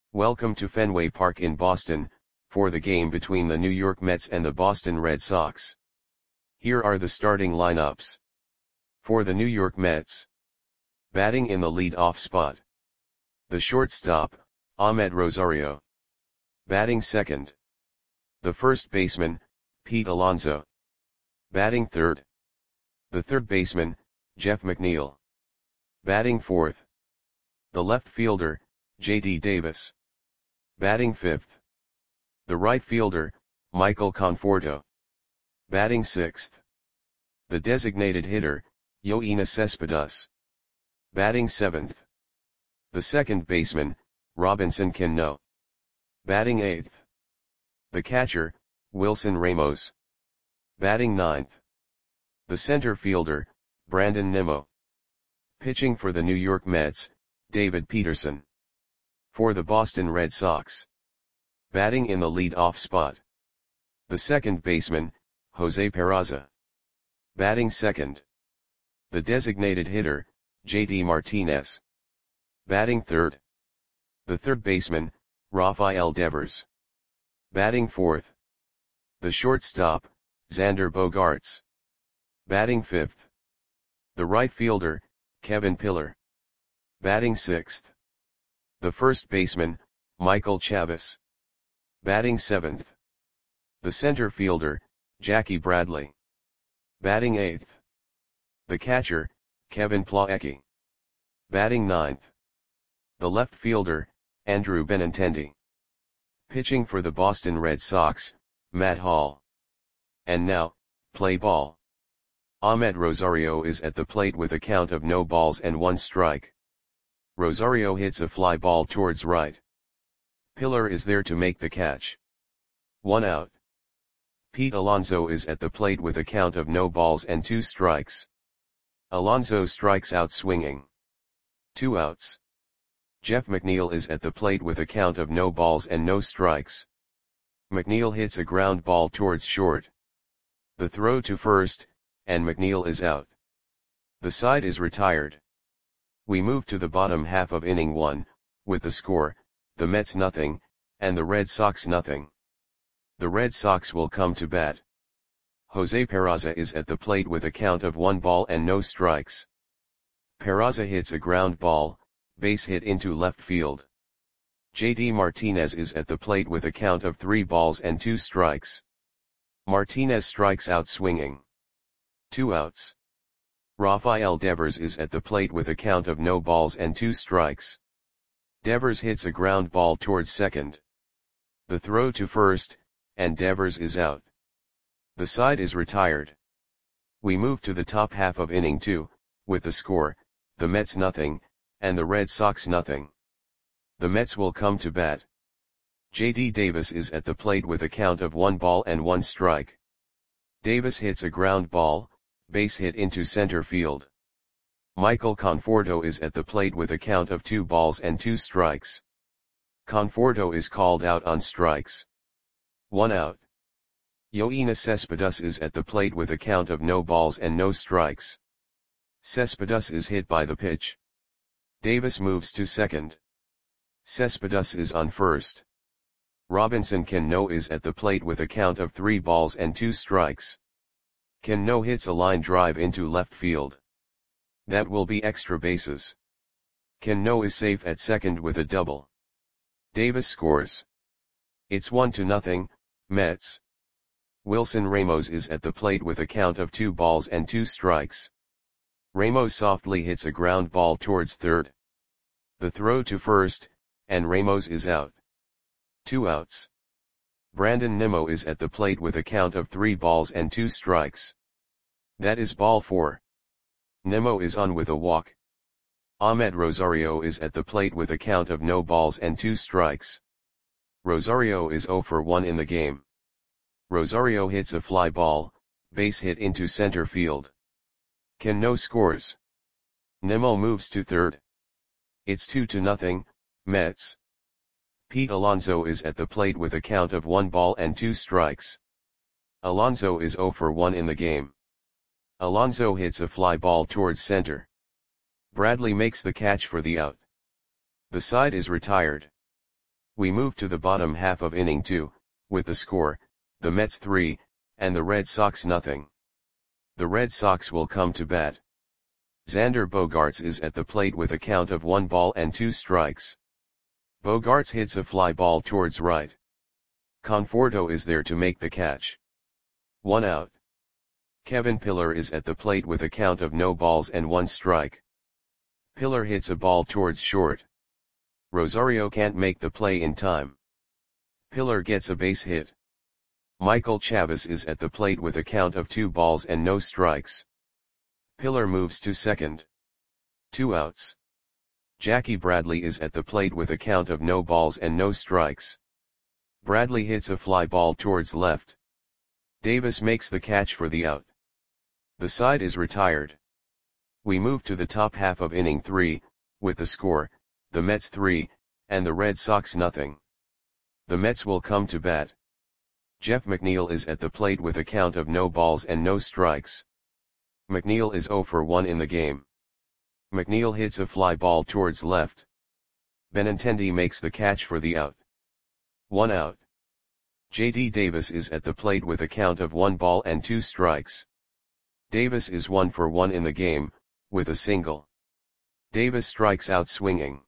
Welcome to Fenway Park in Boston, for the game between the New York Mets and the Boston Red Sox. Here are the starting lineups. For the New York Mets. Batting in the lead-off spot. The shortstop, Amed Rosario. Batting second. The first baseman, Pete Alonso. Batting third. The third baseman, Jeff McNeil. Batting fourth. The left fielder, J.D. Davis. Batting fifth. The right fielder, Michael Conforto. Batting sixth. The designated hitter, Yoenis Cespedes. Batting seventh. The second baseman, Robinson Cano. Batting eighth. The catcher, Wilson Ramos. Batting ninth. The center fielder, Brandon Nimmo. Pitching for the New York Mets, David Peterson. For the Boston Red Sox. Batting in the lead-off spot. The second baseman, Jose Peraza. Batting second. The designated hitter, J.D. Martinez. Batting third. The third baseman, Rafael Devers. Batting fourth. The shortstop, Xander Bogaerts. Batting fifth. The right fielder, Kevin Pillar. Batting sixth. The first baseman, Michael Chavis. Batting seventh. The center fielder, Jackie Bradley. Batting eighth. The catcher, Kevin Plawecki. Batting ninth. The left fielder, Andrew Benintendi. Pitching for the Boston Red Sox, Matt Hall. And now, play ball. Amed Rosario is at the plate with a count of no balls and one strike. Rosario hits a fly ball towards right. Pillar is there to make the catch. 1 out. Pete Alonso is at the plate with a count of no balls and 2 strikes. Alonso strikes out swinging. 2 outs. Jeff McNeil is at the plate with a count of no balls and no strikes. McNeil hits a ground ball towards short. The throw to first, and McNeil is out. The side is retired. We move to the bottom half of inning 1, with the score, the Mets nothing, and the Red Sox nothing. The Red Sox will come to bat. Jose Peraza is at the plate with a count of 1 ball and no strikes. Peraza hits a ground ball, base hit into left field. J.D. Martinez is at the plate with a count of 3 balls and 2 strikes. Martinez strikes out swinging. 2 outs. Rafael Devers is at the plate with a count of no balls and 2 strikes. Devers hits a ground ball towards second. The throw to first, and Devers is out. The side is retired. We move to the top half of inning 2, with the score, the Mets nothing, and the Red Sox nothing. The Mets will come to bat. J.D. Davis is at the plate with a count of 1 ball and 1 strike. Davis hits a ground ball, base hit into center field. Michael Conforto is at the plate with a count of 2 balls and 2 strikes. Conforto is called out on strikes. 1 out. Yoenis Cespedes is at the plate with a count of no balls and no strikes. Cespedes is hit by the pitch. Davis moves to second. Cespedes is on first. Robinson Cano is at the plate with a count of 3 balls and 2 strikes. Cano hits a line drive into left field. That will be extra bases. Cano is safe at second with a double. Davis scores. It's 1-0, Mets. Wilson Ramos is at the plate with a count of 2 balls and 2 strikes. Ramos softly hits a ground ball towards third. The throw to first, and Ramos is out. 2 outs. Brandon Nimmo is at the plate with a count of 3 balls and 2 strikes. That is ball 4. Nimmo is on with a walk. Amed Rosario is at the plate with a count of no balls and 2 strikes. Rosario is 0 for 1 in the game. Rosario hits a fly ball, base hit into center field. Cano scores. Nimmo moves to third. It's 2-0, Mets. Pete Alonso is at the plate with a count of 1 ball and 2 strikes. Alonso is 0 for 1 in the game. Alonso hits a fly ball towards center. Bradley makes the catch for the out. The side is retired. We move to the bottom half of inning 2, with the score, the Mets 3, and the Red Sox nothing. The Red Sox will come to bat. Xander Bogaerts is at the plate with a count of 1-2 strikes. Bogaerts hits a fly ball towards right. Conforto is there to make the catch. 1 out. Kevin Pillar is at the plate with a count of 0-1 strike. Pillar hits a ball towards short. Rosario can't make the play in time. Pillar gets a base hit. Michael Chavis is at the plate with a count of 2-0 strikes. Pillar moves to second. 2 outs. Jackie Bradley is at the plate with a count of 0 strikes. Bradley hits a fly ball towards left. Davis makes the catch for the out. The side is retired. We move to the top half of inning 3, with the score, the Mets 3, and the Red Sox nothing. The Mets will come to bat. Jeff McNeil is at the plate with a count of 0 strikes. McNeil is 0 for 1 in the game. McNeil hits a fly ball towards left. Benintendi makes the catch for the out. 1 out. J.D. Davis is at the plate with a count of 1-2 strikes. Davis is 1 for 1 in the game, with a single. Davis strikes out swinging.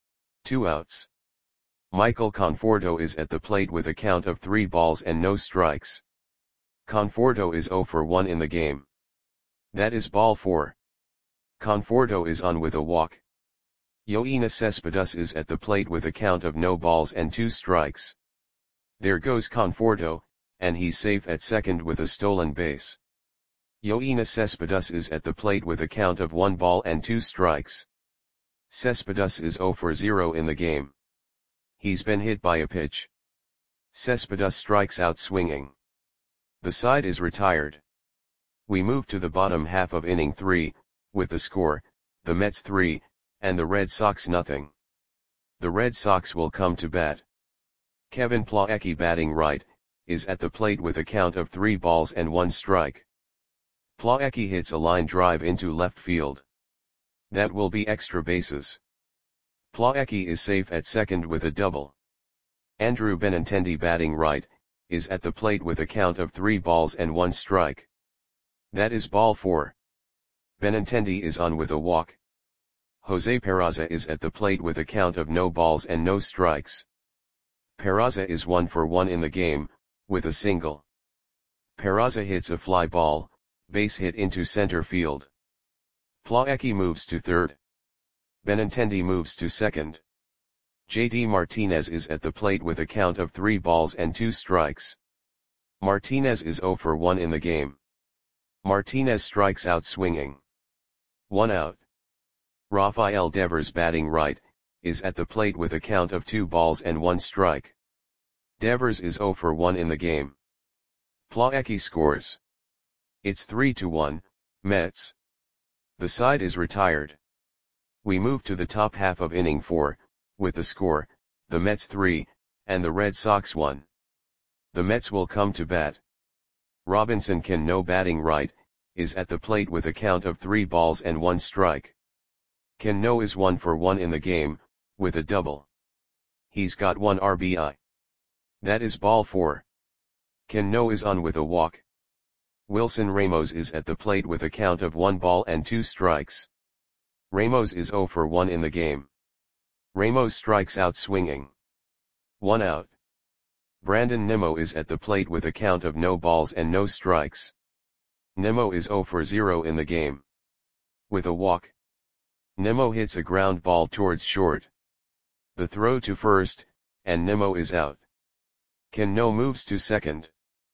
2 outs. Michael Conforto is at the plate with a count of 3-0 strikes. Conforto is 0 for 1 in the game. That is ball 4. Conforto is on with a walk. Yoenis Cespedes is at the plate with a count of 0-2 strikes. There goes Conforto, and he's safe at second with a stolen base. Yoenis Cespedes is at the plate with a count of 1-2 strikes. Cespedes is 0 for 0 in the game. He's been hit by a pitch. Cespedes strikes out swinging. The side is retired. We move to the bottom half of inning 3, with the score, the Mets 3, and the Red Sox nothing. The Red Sox will come to bat. Kevin Plawecki, batting right, is at the plate with a count of 3-1 strike. Plawecki hits a line drive into left field. That will be extra bases. Plawecki is safe at second with a double. Andrew Benintendi, batting right, is at the plate with a count of 3-1 strike. That is ball 4. Benintendi is on with a walk. Jose Peraza is at the plate with a count of 0 strikes. Peraza is 1 for 1 in the game, with a single. Peraza hits a fly ball, base hit into center field. Plawecki moves to third. Benintendi moves to second. J.D. Martinez is at the plate with a count of 3-2 strikes. Martinez is 0 for 1 in the game. Martinez strikes out swinging. 1 out. Rafael Devers, batting right, is at the plate with a count of 2-1 strike. Devers is 0 for 1 in the game. Plawecki scores. It's 3-1, Mets. The side is retired. We move to the top half of inning 4, with the score, the Mets 3, and the Red Sox 1. The Mets will come to bat. Robinson Cano, batting right, is at the plate with a count of 3-1 strike. Cano is 1 for 1 in the game, with a double. He's got 1 RBI. That is ball 4. Cano is on with a walk. Wilson Ramos is at the plate with a count of 1-2 strikes. Ramos is 0 for 1 in the game. Ramos strikes out swinging. 1 out. Brandon Nimmo is at the plate with a count of 0 strikes. Nimmo is 0 for 0 in the game. With a walk. Nimmo hits a ground ball towards short. The throw to first, and Nimmo is out. Cano moves to second.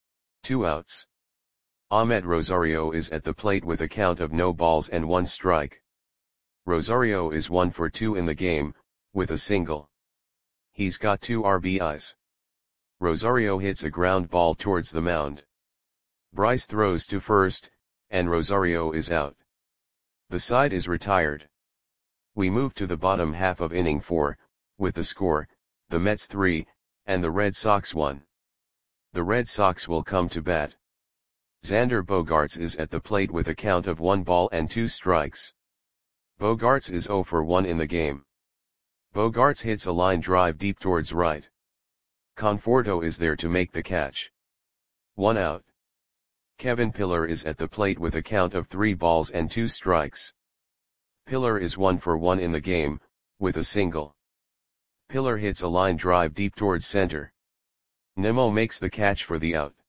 2 outs. Ahmed Rosario is at the plate with a count of 0-1 strike. Rosario is 1 for 2 in the game, with a single. He's got 2 RBIs. Rosario hits a ground ball towards the mound. Bryce throws to first, and Rosario is out. The side is retired. We move to the bottom half of inning 4, with the score, the Mets 3, and the Red Sox 1. The Red Sox will come to bat. Xander Bogaerts is at the plate with a count of 1-2 strikes. Bogaerts is 0 for 1 in the game. Bogaerts hits a line drive deep towards right. Conforto is there to make the catch. 1 out. Kevin Pillar is at the plate with a count of 3 balls and 2 strikes. Pillar is 1 for 1 in the game, with a single. Pillar hits a line drive deep towards center. Nimmo makes the catch for the out.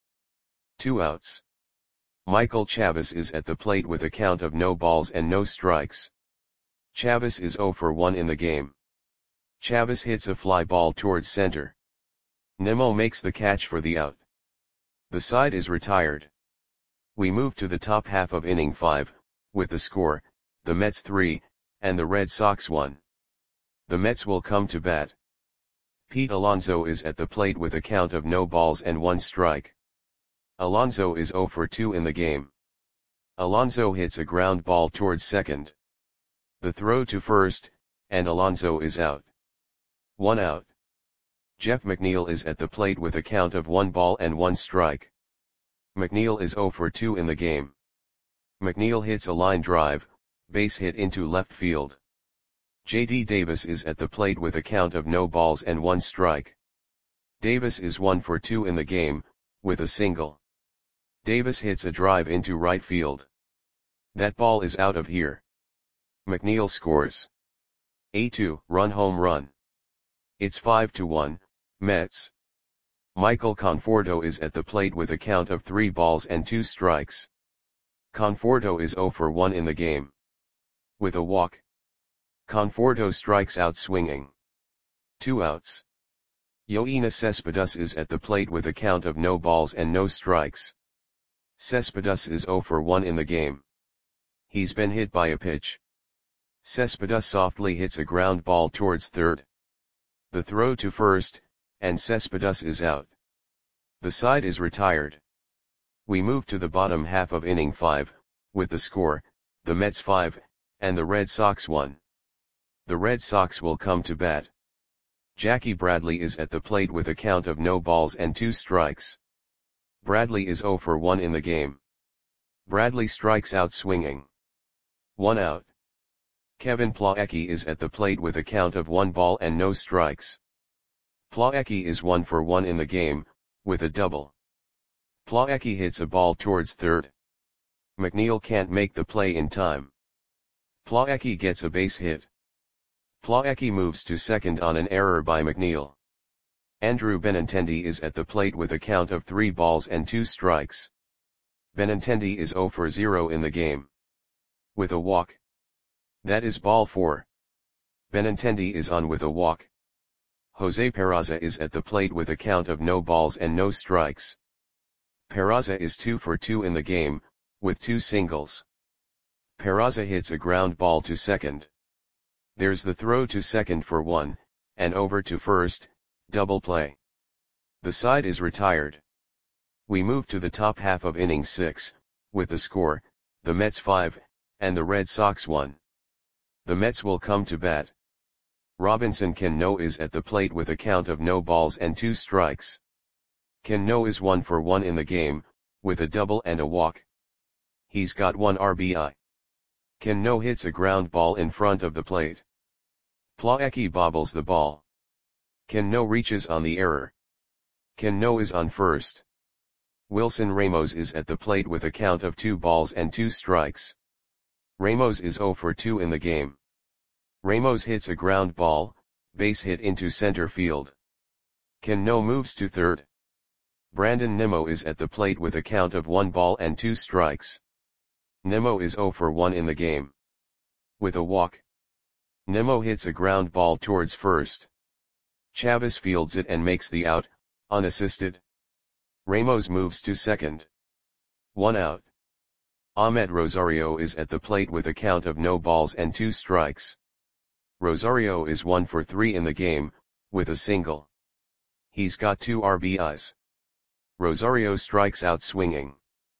2 outs. Michael Chavis is at the plate with a count of no balls and no strikes. Chavis is 0 for 1 in the game. Chavis hits a fly ball towards center. Nimmo makes the catch for the out. The side is retired. We move to the top half of inning 5, with the score, the Mets 3, and the Red Sox 1. The Mets will come to bat. Pete Alonso is at the plate with a count of no balls and 1 strike. Alonso is 0 for 2 in the game. Alonso hits a ground ball towards second. The throw to first, and Alonso is out. 1 out. Jeff McNeil is at the plate with a count of 1 ball and 1 strike. McNeil is 0 for 2 in the game. McNeil hits a line drive, base hit into left field. J.D. Davis is at the plate with a count of no balls and 1 strike. Davis is 1 for 2 in the game, with a single. Davis hits a drive into right field. That ball is out of here. McNeil scores a 2-run home run. It's 5-1, Mets. Michael Conforto is at the plate with a count of 3 balls and 2 strikes. Conforto is 0 for 1 in the game. With a walk. Conforto strikes out swinging. 2 outs. Yoenis Cespedes is at the plate with a count of no balls and no strikes. Cespedes is 0 for 1 in the game. He's been hit by a pitch. Cespedes softly hits a ground ball towards third. The throw to first, and Cespedes is out. The side is retired. We move to the bottom half of inning 5, with the score, the Mets 5, and the Red Sox 1. The Red Sox will come to bat. Jackie Bradley is at the plate with a count of no balls and 2 strikes. Bradley is 0 for 1 in the game. Bradley strikes out swinging. 1 out. Kevin Plawecki is at the plate with a count of 1 ball and no strikes. Plawecki is 1 for 1 in the game, with a double. Plawecki hits a ball towards third. McNeil can't make the play in time. Plawecki gets a base hit. Plawecki moves to second on an error by McNeil. Andrew Benintendi is at the plate with a count of 3 balls and 2 strikes. Benintendi is 0 for 0 in the game. With a walk. That is ball 4. Benintendi is on with a walk. Jose Peraza is at the plate with a count of no balls and no strikes. Peraza is 2 for 2 in the game, with 2 singles. Peraza hits a ground ball to second. There's the throw to second for 1, and over to first, double play. The side is retired. We move to the top half of inning 6, with the score, the Mets 5, and the Red Sox 1. The Mets will come to bat. Robinson Cano is at the plate with a count of no balls and 2 strikes. Cano is 1 for 1 in the game, with a double and a walk. He's got 1 RBI. Cano hits a ground ball in front of the plate. Plawecki bobbles the ball. Cano reaches on the error. Cano is on first. Wilson Ramos is at the plate with a count of 2 balls and 2 strikes. Ramos is 0 for 2 in the game. Ramos hits a ground ball, base hit into center field. Cano moves to third. Brandon Nimmo is at the plate with a count of 1 ball and 2 strikes. Nimmo is 0 for 1 in the game. With a walk. Nimmo hits a ground ball towards first. Chavis fields it and makes the out, unassisted. Ramos moves to second. 1 out. Ahmed Rosario is at the plate with a count of no balls and 2 strikes. Rosario is 1 for 3 in the game, with a single. He's got 2 RBIs. Rosario strikes out swinging.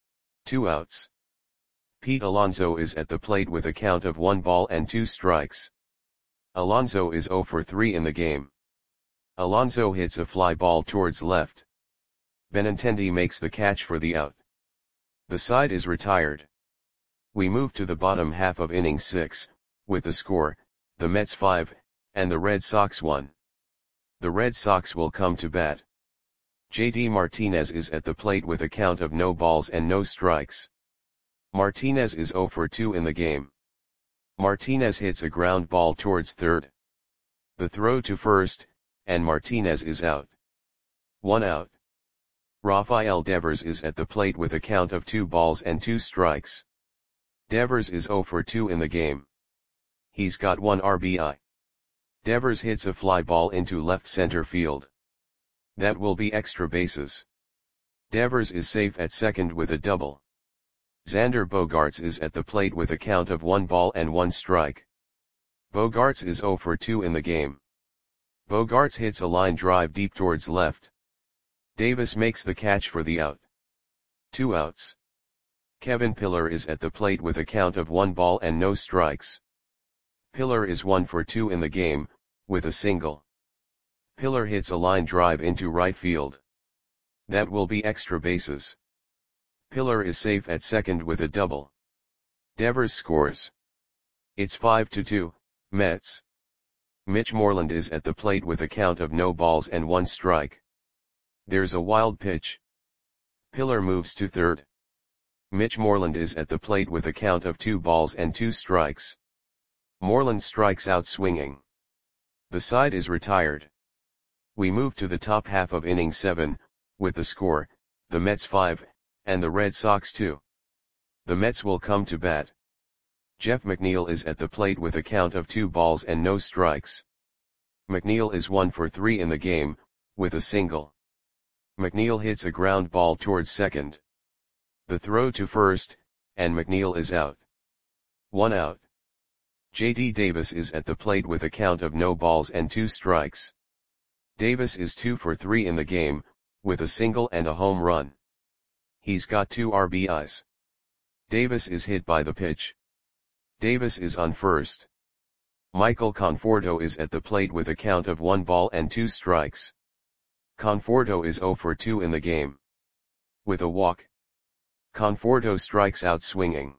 2 outs. Pete Alonso is at the plate with a count of 1 ball and 2 strikes. Alonso is 0 for 3 in the game. Alonso hits a fly ball towards left. Benintendi makes the catch for the out. The side is retired. We move to the bottom half of inning 6, with the score, the Mets 5, and the Red Sox won. The Red Sox will come to bat. JD Martinez is at the plate with a count of no balls and no strikes. Martinez is 0 for 2 in the game. Martinez hits a ground ball towards third. The throw to first, and Martinez is out. 1 out. Rafael Devers is at the plate with a count of 2 balls and 2 strikes. Devers is 0 for 2 in the game. He's got 1 RBI. Devers hits a fly ball into left center field. That will be extra bases. Devers is safe at second with a double. Xander Bogaerts is at the plate with a count of 1 ball and 1 strike. Bogaerts is 0 for 2 in the game. Bogaerts hits a line drive deep towards left. Davis makes the catch for the out. 2 outs. Kevin Pillar is at the plate with a count of 1 ball and no strikes. Pillar is 1 for 2 in the game, with a single. Pillar hits a line drive into right field. That will be extra bases. Pillar is safe at second with a double. Devers scores. It's 5-2, Mets. Mitch Moreland is at the plate with a count of no balls and 1 strike. There's a wild pitch. Pillar moves to third. Mitch Moreland is at the plate with a count of 2 balls and 2 strikes. Moreland strikes out swinging. The side is retired. We move to the top half of inning 7, with the score, the Mets 5, and the Red Sox 2. The Mets will come to bat. Jeff McNeil is at the plate with a count of 2 balls and no strikes. McNeil is 1 for 3 in the game, with a single. McNeil hits a ground ball towards second. The throw to first, and McNeil is out. 1 out. JD Davis is at the plate with a count of no balls and 2 strikes. Davis is 2 for 3 in the game, with a single and a home run. He's got 2 RBIs. Davis is hit by the pitch. Davis is on first. Michael Conforto is at the plate with a count of 1 ball and 2 strikes. Conforto is 0 for 2 in the game. With a walk. Conforto strikes out swinging.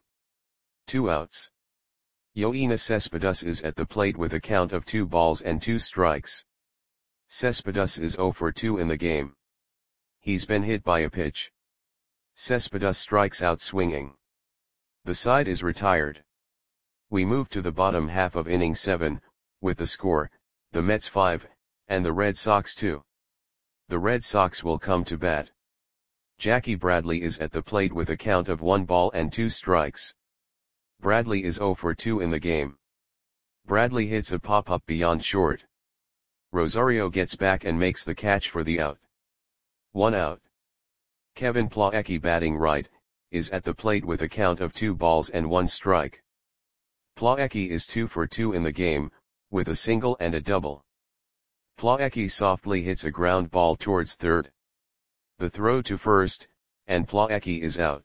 2 outs. Yoenis Cespedes is at the plate with a count of 2 balls and 2 strikes. Cespedes is 0 for 2 in the game. He's been hit by a pitch. Cespedes strikes out swinging. The side is retired. We move to the bottom half of inning 7, with the score, the Mets 5, and the Red Sox 2. The Red Sox will come to bat. Jackie Bradley is at the plate with a count of 1 ball and 2 strikes. Bradley is 0 for 2 in the game. Bradley hits a pop-up beyond short. Rosario gets back and makes the catch for the out. 1 out. Kevin Plawecki, batting right, is at the plate with a count of 2 balls and 1 strike. Plawecki is 2 for 2 in the game, with a single and a double. Plawecki softly hits a ground ball towards third. The throw to first, and Plawecki is out.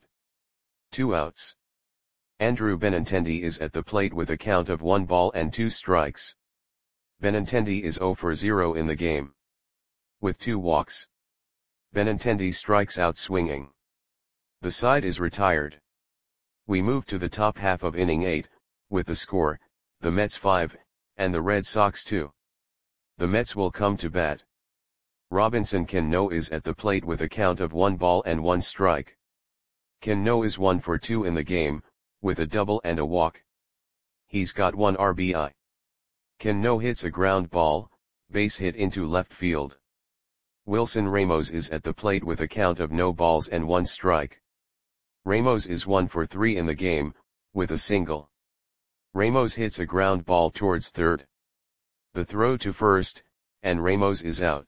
2 outs. Andrew Benintendi is at the plate with a count of 1 ball and 2 strikes. Benintendi is 0 for 0 in the game. With 2 walks. Benintendi strikes out swinging. The side is retired. We move to the top half of inning 8, with the score, the Mets 5, and the Red Sox 2. The Mets will come to bat. Robinson Cano is at the plate with a count of 1 ball and 1 strike. Cano is 1 for 2 in the game, with a double and a walk. He's got 1 RBI. Cano hits a ground ball, base hit into left field. Wilson Ramos is at the plate with a count of no balls and 1 strike. Ramos is 1 for 3 in the game, with a single. Ramos hits a ground ball towards third. The throw to first, and Ramos is out.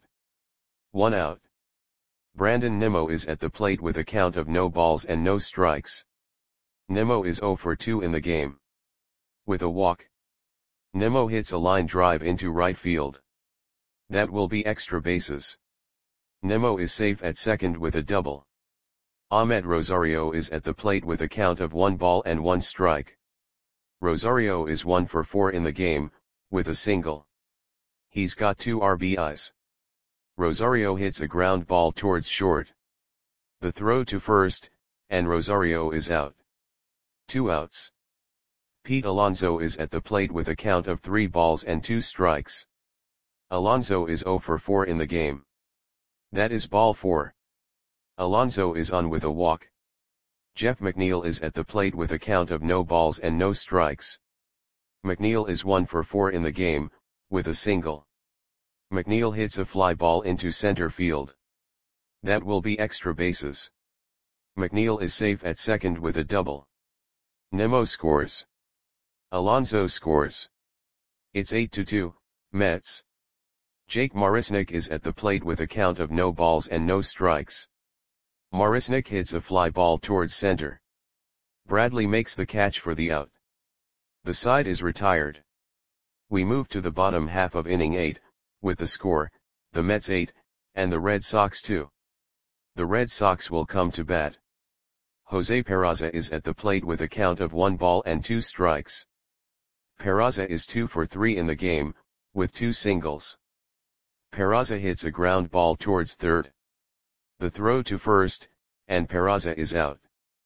1 out. Brandon Nimmo is at the plate with a count of no balls and no strikes. Nimmo is 0 for 2 in the game. With a walk. Nimmo hits a line drive into right field. That will be extra bases. Nimmo is safe at second with a double. Ahmed Rosario is at the plate with a count of 1 ball and 1 strike. Rosario is 1 for 4 in the game, with a single. He's got 2 RBIs. Rosario hits a ground ball towards short. The throw to first, and Rosario is out. 2 outs. Pete Alonso is at the plate with a count of 3 balls and 2 strikes. Alonso is 0 for 4 in the game. That is ball 4. Alonso is on with a walk. Jeff McNeil is at the plate with a count of no balls and no strikes. McNeil is 1 for 4 in the game, with a single. McNeil hits a fly ball into center field. That will be extra bases. McNeil is safe at second with a double. Nemo scores. Alonso scores. It's 8-2, Mets. Jake Marisnick is at the plate with a count of no balls and no strikes. Marisnick hits a fly ball towards center. Bradley makes the catch for the out. The side is retired. We move to the bottom half of inning 8, with the score, the Mets 8, and the Red Sox 2. The Red Sox will come to bat. Jose Peraza is at the plate with a count of 1 ball and 2 strikes. Peraza is 2 for 3 in the game, with 2 singles. Peraza hits a ground ball towards third. The throw to first, and Peraza is out.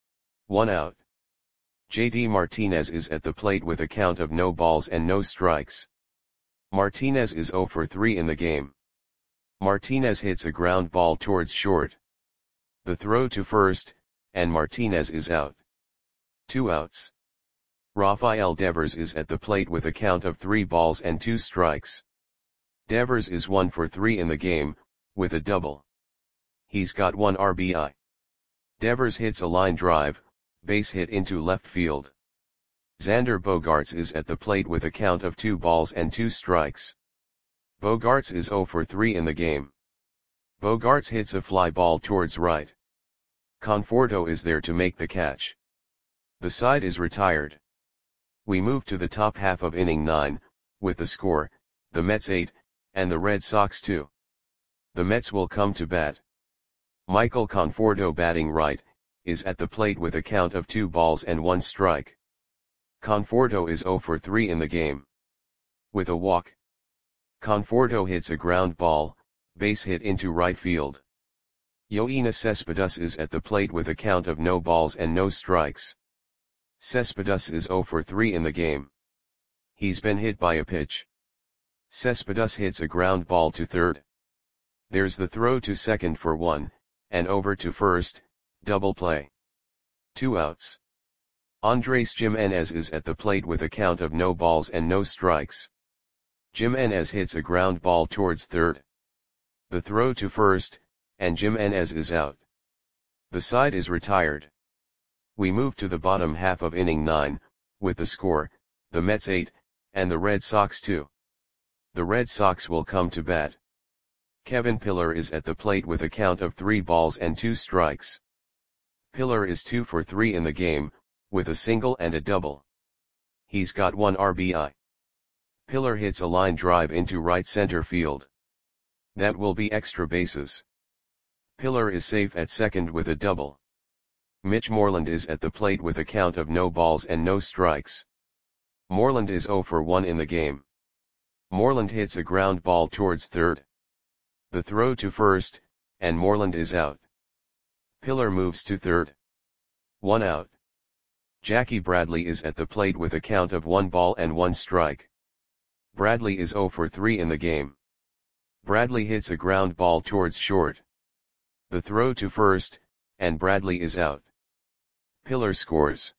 1 out. JD Martinez is at the plate with a count of no balls and no strikes. Martinez is 0 for 3 in the game. Martinez hits a ground ball towards short. The throw to first, and Martinez is out. 2 outs. Rafael Devers is at the plate with a count of 3 balls and 2 strikes. Devers is 1 for 3 in the game, with a double. He's got 1 RBI. Devers hits a line drive, base hit into left field. Xander Bogaerts is at the plate with a count of 2 balls and 2 strikes. Bogaerts is 0 for 3 in the game. Bogaerts hits a fly ball towards right. Conforto is there to make the catch. The side is retired. We move to the top half of inning 9, with the score, the Mets 8, and the Red Sox 2. The Mets will come to bat. Michael Conforto, batting right, is at the plate with a count of 2 balls and 1 strike. Conforto is 0 for 3 in the game. With a walk. Conforto hits a ground ball, base hit into right field. Yoenis Cespedes is at the plate with a count of no balls and no strikes. Cespedes is 0 for 3 in the game. He's been hit by a pitch. Cespedes hits a ground ball to third. There's the throw to second for 1, and over to first, double play. 2 outs. Andres Giménez is at the plate with a count of no balls and no strikes. Giménez hits a ground ball towards third. The throw to first, and Giménez is out. The side is retired. We move to the bottom half of inning 9, with the score, the Mets 8, and the Red Sox 2. The Red Sox will come to bat. Kevin Pillar is at the plate with a count of 3 balls and 2 strikes. Pillar is 2 for 3 in the game, with a single and a double. He's got 1 RBI. Pillar hits a line drive into right center field. That will be extra bases. Pillar is safe at second with a double. Mitch Moreland is at the plate with a count of no balls and no strikes. Moreland is 0 for 1 in the game. Moreland hits a ground ball towards third. The throw to first, and Moreland is out. Pillar moves to third. 1 out. Jackie Bradley is at the plate with a count of 1 ball and 1 strike. Bradley is 0 for 3 in the game. Bradley hits a ground ball towards short. The throw to first, and Bradley is out. Pillar scores.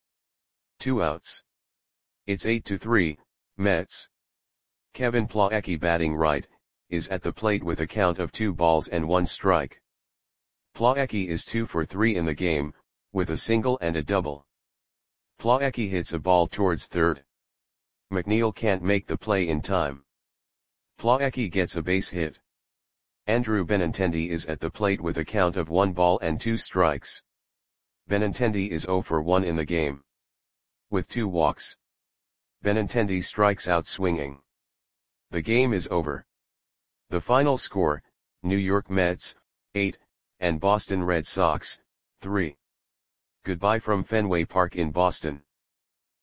2 outs. It's 8-3, Mets. Kevin Plawecki, batting right, is at the plate with a count of 2 balls and 1 strike. Plawecki is 2 for 3 in the game, with a single and a double. Plawecki hits a ball towards third. McNeil can't make the play in time. Plawecki gets a base hit. Andrew Benintendi is at the plate with a count of 1 ball and 2 strikes. Benintendi is 0 for 1 in the game. With 2 walks. Benintendi strikes out swinging. The game is over. The final score, New York Mets, 8, and Boston Red Sox, 3. Goodbye from Fenway Park in Boston.